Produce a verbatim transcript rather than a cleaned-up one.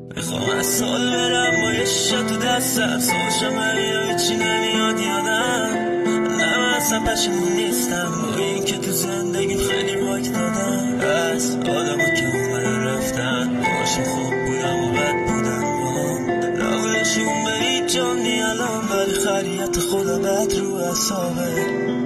میخوام از سال برم با یه شت تو دستم، سوشم ولی هیچی نمیاد یادم. نه من اصلا پشمون نیستم با این که تو زندگیم خیلی باک دادم. از آدم ها که اومدن رفتن، باشون خوب بودم و بد بودن با نبودشون به هیچ جا نی الان، ولی خریت خدا بد رو اصابه.